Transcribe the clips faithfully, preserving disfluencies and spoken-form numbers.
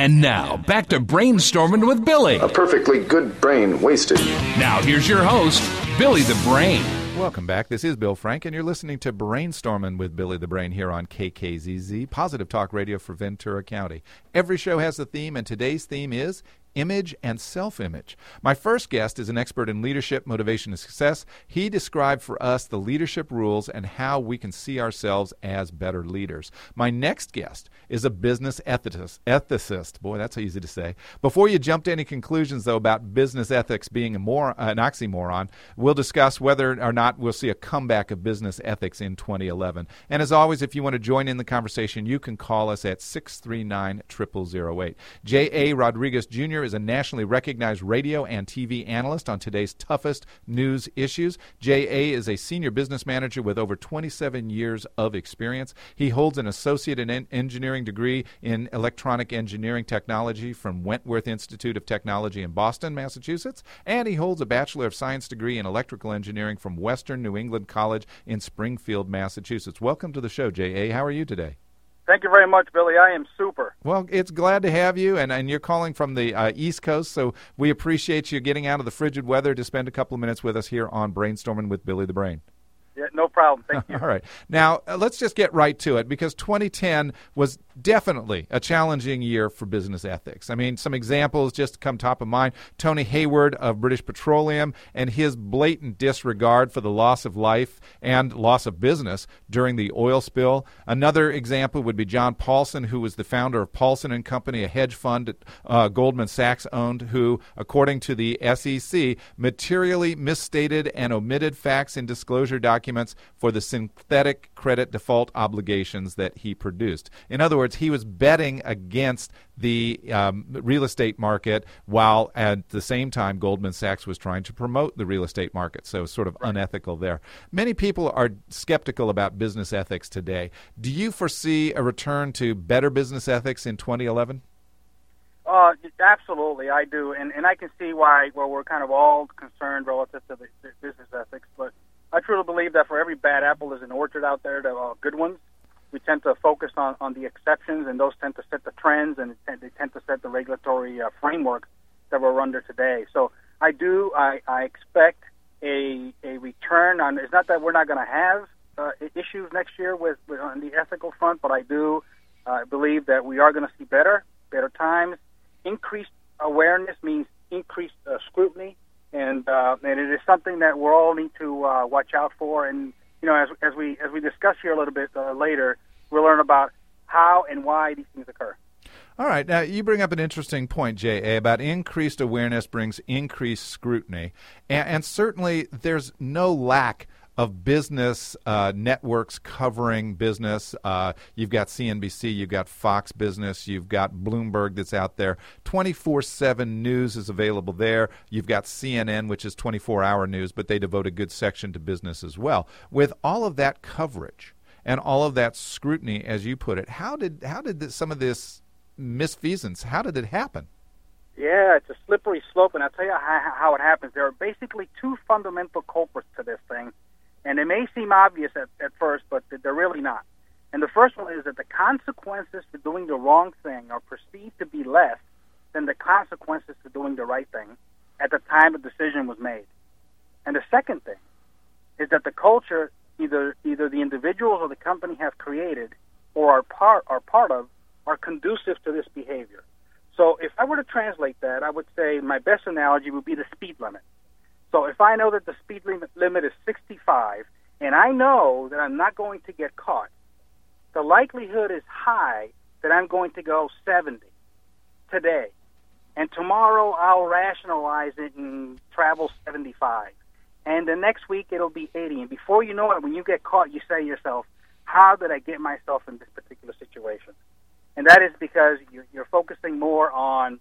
And now, back to Brainstorming with Billy. A perfectly good brain wasted. Now, here's your host, Billy the Brain. Welcome back. This is Bill Frank, and you're listening to Brainstorming with Billy the Brain here on K K Z Z, Positive Talk Radio for Ventura County. Every show has a theme, and today's theme is image and self-image. My first guest is an expert in leadership, motivation, and success. He described for us the leadership rules and how we can see ourselves as better leaders. My next guest is a business ethicist. ethicist. Boy, that's easy to say. Before you jump to any conclusions, though, about business ethics being a mor- an oxymoron, we'll discuss whether or not we'll see a comeback of business ethics in twenty eleven. And as always, if you want to join in the conversation, you can call us at six three nine, zero zero zero eight. J A. Rodriguez Junior is a nationally recognized radio and T V analyst on today's toughest news issues. J A is a senior business manager with over twenty-seven years of experience. He holds an associate in en- engineering degree in electronic engineering technology from Wentworth Institute of Technology in Boston, Massachusetts, and he holds a Bachelor of Science degree in electrical engineering from Western New England College in Springfield, Massachusetts. Welcome to the show, J A. How are you today? Thank you very much, Billy. I am super. Well, it's glad to have you, and, and you're calling from the uh, East Coast, so we appreciate you getting out of the frigid weather to spend a couple of minutes with us here on Brainstorming with Billy the Brain. Yeah, no problem. Thank you. All right. Now, uh, let's just get right to it, because twenty ten was definitely a challenging year for business ethics. I mean, some examples just come top of mind. Tony Hayward of British Petroleum and his blatant disregard for the loss of life and loss of business during the oil spill. Another example would be John Paulson, who was the founder of Paulson and Company, a hedge fund that uh, Goldman Sachs owned, who, according to the S E C, materially misstated and omitted facts in disclosure documents for the synthetic credit default obligations that he produced. In other words, he was betting against the um, real estate market while at the same time Goldman Sachs was trying to promote the real estate market. So sort of unethical there. Many people are skeptical about business ethics today. Do you foresee a return to better business ethics in twenty eleven? Uh, absolutely, I do. And, and I can see why well, we're kind of all concerned relative to the, the business ethics. But I truly believe that for every bad apple, there's an orchard out there, there are good ones. We tend to focus on, on the exceptions, and those tend to set the trends, and they tend to set the regulatory uh, framework that we're under today. So I do, I, I expect a a return on, it's not that we're not going to have uh, issues next year with, with on the ethical front, but I do uh, believe that we are going to see better, better times. Increased awareness means increased uh, scrutiny, and uh, and it is something that we all need to uh, watch out for. And you know, as as we as we discuss here a little bit uh, later, we'll learn about how and why these things occur. All right. Now, you bring up an interesting point, J A, about increased awareness brings increased scrutiny. And, and certainly there's no lack of business uh, networks covering business. Uh, you've got C N B C, you've got Fox Business, you've got Bloomberg that's out there. twenty-four seven news is available there. You've got C N N, which is twenty-four hour news, but they devote a good section to business as well. With all of that coverage and all of that scrutiny, as you put it, how did how did this, some of this misfeasance, how did it happen? Yeah, it's a slippery slope, and I'll tell you how, how it happens. There are basically two fundamental culprits to this thing. And it may seem obvious at, at first, but they're really not. And the first one is that the consequences for doing the wrong thing are perceived to be less than the consequences for doing the right thing at the time the decision was made. And the second thing is that the culture, either either the individuals or the company have created or are part are part of, are conducive to this behavior. So if I were to translate that, I would say my best analogy would be the speed limit. So if I know that the speed limit, limit is sixty-five, and I know that I'm not going to get caught, the likelihood is high that I'm going to go seventy today. And tomorrow I'll rationalize it and travel seventy-five. And the next week it'll be eighty. And before you know it, when you get caught, you say to yourself, how did I get myself in this particular situation? And that is because you're, you're focusing more on,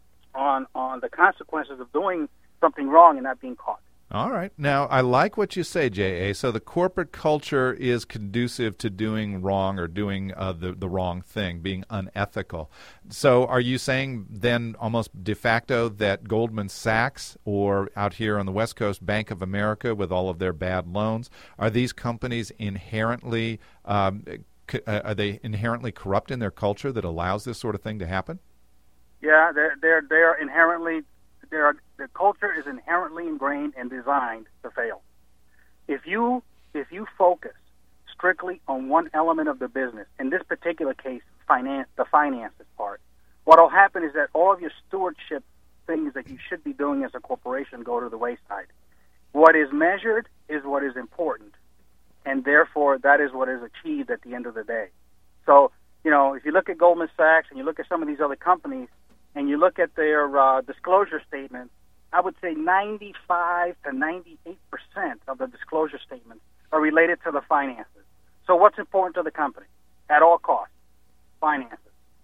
on, on the consequences of doing something wrong and not being caught. All right. Now, I like what you say, J A. So the corporate culture is conducive to doing wrong or doing uh, the, the wrong thing, being unethical. So are you saying then almost de facto that Goldman Sachs or out here on the West Coast, Bank of America with all of their bad loans, are these companies inherently, um, co- uh, are they inherently corrupt in their culture that allows this sort of thing to happen? Yeah, they're they're they're inherently they're the culture is inherently ingrained and designed to fail. If you if you focus strictly on one element of the business, in this particular case, finance the finances part, what will happen is that all of your stewardship things that you should be doing as a corporation go to the wayside. What is measured is what is important, and therefore that is what is achieved at the end of the day. So, you know, if you look at Goldman Sachs and you look at some of these other companies and you look at their uh, disclosure statements, I would say ninety-five to ninety-eight percent of the disclosure statements are related to the finances. So what's important to the company at all costs? Finances.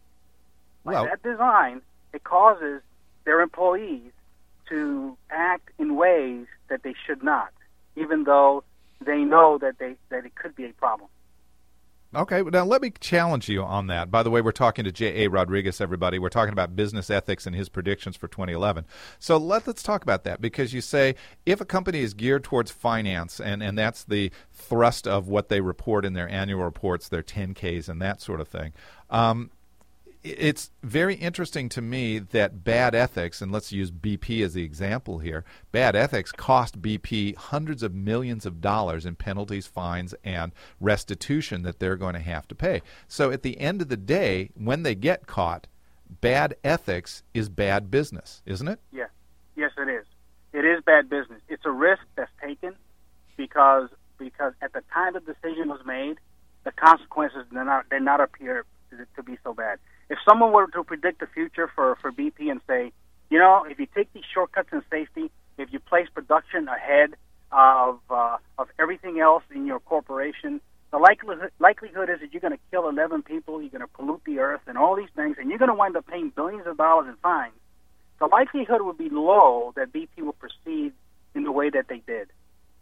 By Well, that design, it causes their employees to act in ways that they should not, even though they know that they that it could be a problem. okay, now let me challenge you on that. By the way, we're talking to J A. Rodriguez, everybody. We're talking about business ethics and his predictions for twenty eleven. So let, let's talk about that, because you say if a company is geared towards finance, and, and that's the thrust of what they report in their annual reports, their ten Ks and that sort of thing, um, it's very interesting to me that bad ethics, and let's use B P as the example here, bad ethics cost B P hundreds of millions of dollars in penalties, fines, and restitution that they're going to have to pay. So at the end of the day, when they get caught, bad ethics is bad business, isn't it? Yeah. Yes, it is. It is bad business. It's a risk that's taken because because at the time the decision was made, the consequences did not, did not appear to be so bad. If someone were to predict the future for, for B P and say, you know, if you take these shortcuts in safety, if you place production ahead of uh, of everything else in your corporation, the likelihood likelihood is that you're going to kill eleven people, you're going to pollute the earth, and all these things, and you're going to wind up paying billions of dollars in fines. The likelihood would be low that B P will proceed in the way that they did.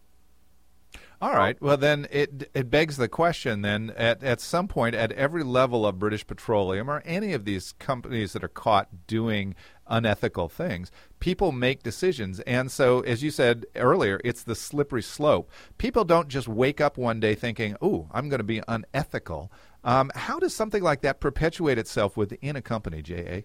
All right. Well, then it it begs the question then, at, at some point, at every level of British Petroleum or any of these companies that are caught doing unethical things, people make decisions. And so, as you said earlier, it's the slippery slope. People don't just wake up one day thinking, ooh, I'm going to be unethical. Um, how does something like that perpetuate itself within a company, J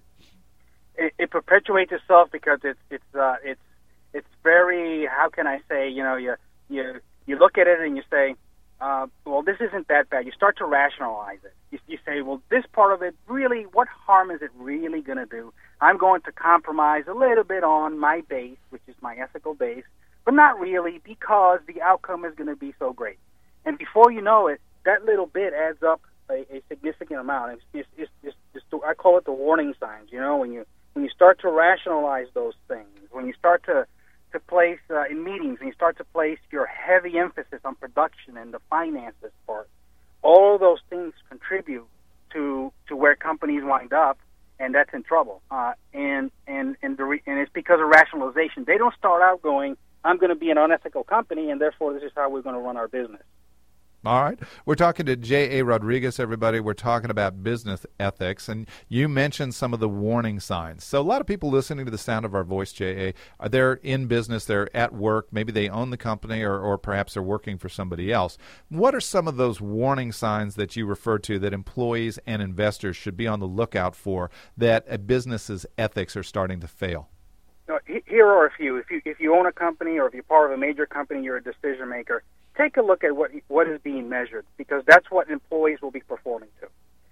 A? It, it perpetuates itself because it's it's uh, it's it's very, how can I say, you know, you you you look at it and you say, uh, well, this isn't that bad. You start to rationalize it. You, you say, well, this part of it, really, what harm is it really going to do? I'm going to compromise a little bit on my base, which is my ethical base, but not really, because the outcome is going to be so great. And before you know it, that little bit adds up a, a significant amount. It's, it's, it's, it's, it's the, I call it the warning signs. You know, when you when you start to rationalize those things, when you start to to place uh, in meetings, and you start to place your heavy emphasis on production and the finances part, all of those things contribute to to where companies wind up, and that's in trouble. Uh, and and and, the re- and it's because of rationalization. They don't start out going, I'm going to be an unethical company, and therefore this is how we're going to run our business. All right. We're talking to J A. Rodriguez, everybody. We're talking about business ethics, and you mentioned some of the warning signs. So a lot of people listening to the sound of our voice, J A, are they're in business, they're at work, maybe they own the company, or, or perhaps they're working for somebody else. What are some of those warning signs that you refer to that employees and investors should be on the lookout for, that a business's ethics are starting to fail? Here are a few. If you if you own a company, or if you're part of a major company, you're a decision maker, take a look at what what is being measured, because that's what employees will be performing to.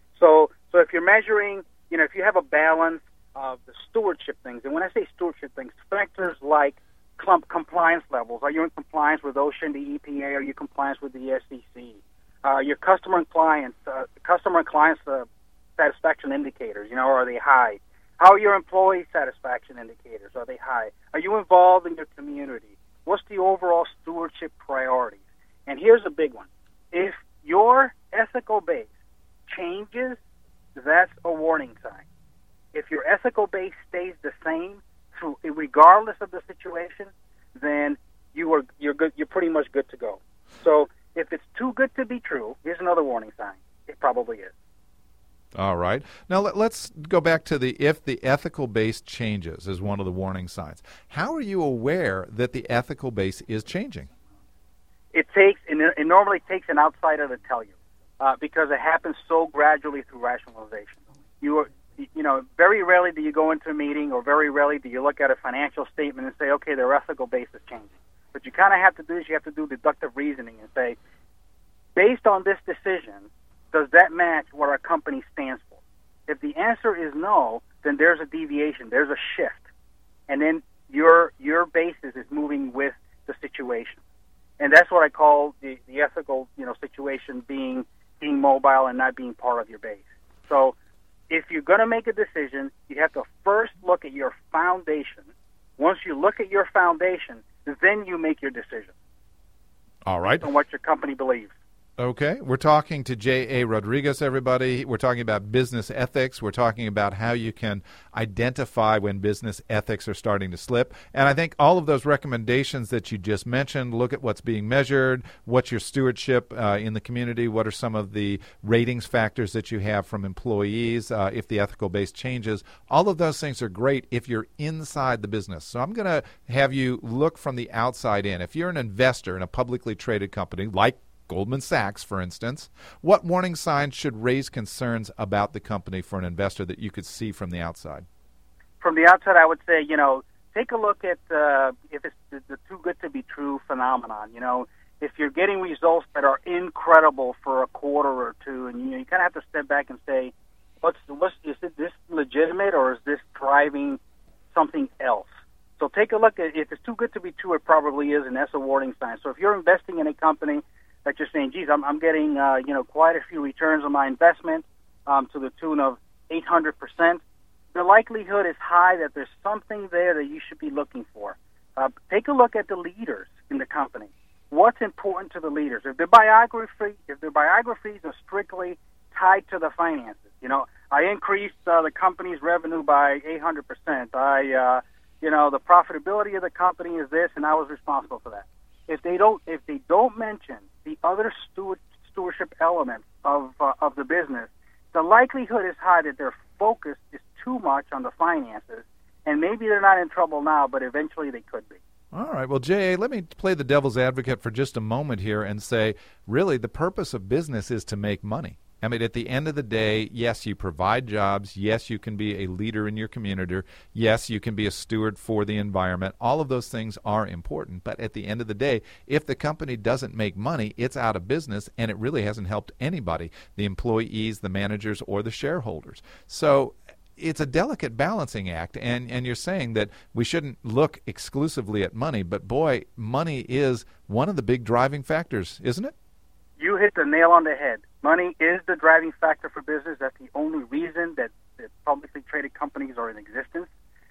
So so if you're measuring, you know, if you have a balance of the stewardship things, and when I say stewardship things, factors like clump compliance levels. Are you in compliance with OSHA and the E P A? Are you in compliance with the S E C? Uh, your customer and clients, uh, customer and clients uh, satisfaction indicators, you know, are they high? How are your employee satisfaction indicators? Are they high? Are you involved in your community? What's the overall stewardship priorities? And here's a big one. If your ethical base changes, that's a warning sign. If your ethical base stays the same, through, regardless of the situation, then you are you're good. You're pretty much good to go. So if it's too good to be true, here's another warning sign. It probably is. All right. Now let, let's go back to the if the ethical base changes as one of the warning signs. How are you aware that the ethical base is changing? It takes it normally takes an outsider to tell you, uh, because it happens so gradually through rationalization. You are you know, very rarely do you go into a meeting, or very rarely do you look at a financial statement and say, okay, their ethical base is changing. What you kind of have to do is you have to do deductive reasoning and say, based on this decision, does that match what our company stands for? If the answer is no, then there's a deviation, there's a shift, and then your your basis is moving with the situation, and that's what I call the, the ethical, you know, situation being being mobile and not being part of your base. So, if you're going to make a decision, you have to first look at your foundation. Once you look at your foundation, then you make your decision. All right. On what your company believes. Okay. We're talking to J A. Rodriguez, everybody. We're talking about business ethics. We're talking about how you can identify when business ethics are starting to slip. And I think all of those recommendations that you just mentioned, look at what's being measured, what's your stewardship uh, in the community, what are some of the ratings factors that you have from employees, uh, if the ethical base changes. All of those things are great if you're inside the business. So I'm going to have you look from the outside in. If you're an investor in a publicly traded company like Goldman Sachs, for instance, what warning signs should raise concerns about the company for an investor that you could see from the outside? From the outside, I would say, you know, take a look at uh, if it's the, the too good to be true phenomenon. You know, if you're getting results that are incredible for a quarter or two, and you know, you kind of have to step back and say, what's what's is it this legitimate, or is this driving something else? So take a look at, if it's too good to be true, it probably is, and that's a warning sign. So if you're investing in a company that you're saying, geez, I'm, I'm getting, uh, you know, quite a few returns on my investment um, to the tune of eight hundred percent, the likelihood is high that there's something there that you should be looking for. Uh, take a look at the leaders in the company. What's important to the leaders? If their biography, if their biographies are strictly tied to the finances, you know, I increased uh, the company's revenue by eight hundred percent. I, uh, you know, the profitability of the company is this, and I was responsible for that. If they don't, if they don't mention the other steward, stewardship elements of uh, of the business, the likelihood is high that their focus is too much on the finances, and maybe they're not in trouble now, but eventually they could be. All right. Well, J A, let me play the devil's advocate for just a moment here and say, really, the purpose of business is to make money. I mean, at the end of the day, yes, you provide jobs. Yes, you can be a leader in your community. Yes, you can be a steward for the environment. All of those things are important. But at the end of the day, if the company doesn't make money, it's out of business, and it really hasn't helped anybody, the employees, the managers, or the shareholders. So it's a delicate balancing act, and, and you're saying that we shouldn't look exclusively at money, but boy, money is one of the big driving factors, isn't it? You hit the nail on the head. Money is the driving factor for business. That's the only reason that, that publicly traded companies are in existence,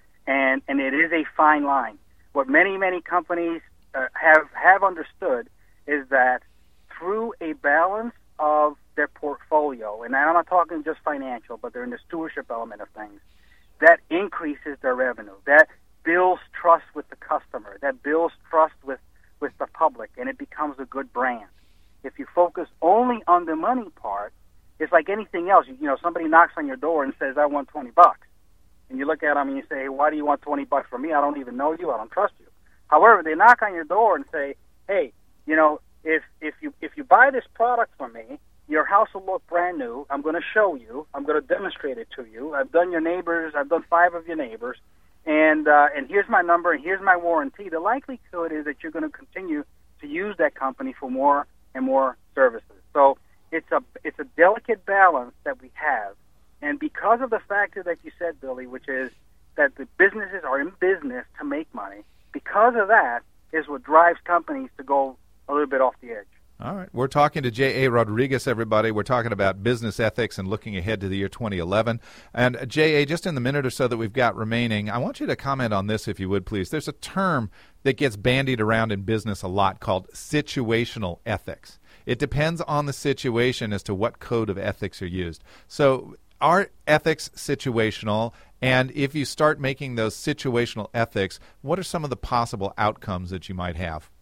and and it is a fine line. What many, many companies uh, have have understood is that through a balance of their portfolio, and I'm not talking just financial, but they're in the stewardship element of things, that increases their revenue. That builds trust with the customer. That builds trust with, with the public, and it becomes a good brand. If you focus only on the money part, it's like anything else. You, you know, somebody knocks on your door and says, I want twenty bucks. And you look at them and you say, hey, why do you want twenty bucks from me? I don't even know you. I don't trust you. However, they knock on your door and say, hey, you know, if if you if you buy this product from me, your house will look brand new. I'm going to show you. I'm going to demonstrate it to you. I've done your neighbors. I've done five of your neighbors. And, uh, and here's my number, and here's my warranty. The likelihood is that you're going to continue to use that company for more and more services. So it's a it's a delicate balance that we have, and because of the factor that you said, Billy, which is that the businesses are in business to make money, because of that is what drives companies to go a little bit off the edge. All right. We're talking to J A. Rodriguez, everybody. We're talking about business ethics and looking ahead to the year twenty eleven. And uh, J A, just in the minute or so that we've got remaining, I want you to comment on this, if you would, please. There's a term that gets bandied around in business a lot called situational ethics. It depends on the situation as to what code of ethics are used. So are ethics situational? And if you start making those situational ethics, what are some of the possible outcomes that you might have?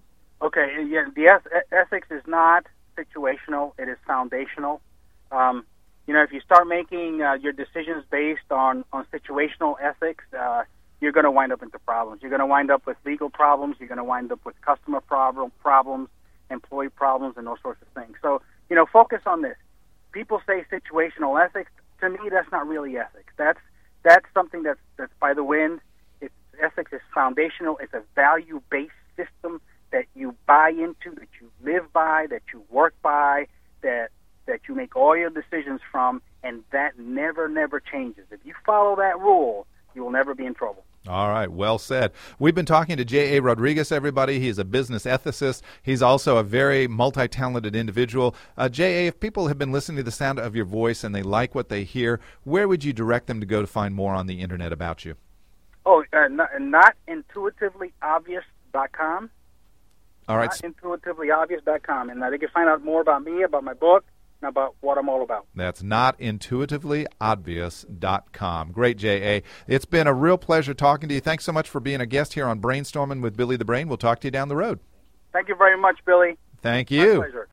Okay, yeah, the eth- ethics is not situational. It is foundational. Um, you know, if you start making uh, your decisions based on, on situational ethics, uh, you're going to wind up into problems. You're going to wind up with legal problems. You're going to wind up with customer problem, problems, employee problems, and those sorts of things. So, you know, focus on this. People say situational ethics. to me, that's not really ethics. That's that's something that's that's by the wind. It's, ethics is foundational. It's a value-based system that you buy into, that you live by, that you work by, that that you make all your decisions from, and that never, never changes. If you follow that rule, you will never be in trouble. All right, well said. We've been talking to J A. Rodriguez, everybody. He's a business ethicist. He's also a very multi-talented individual. Uh, J A, if people have been listening to the sound of your voice and they like what they hear, where would you direct them to go to find more on the Internet about you? Oh, uh, not, not intuitively obvious dot com. All right. not intuitively obvious dot com. And uh, they can find out more about me, about my book, and about what I'm all about. That's not intuitively obvious dot com. Great, J A. It's been a real pleasure talking to you. Thanks so much for being a guest here on Brainstorming with Billy the Brain. We'll talk to you down the road. Thank you very much, Billy. Thank you. My pleasure.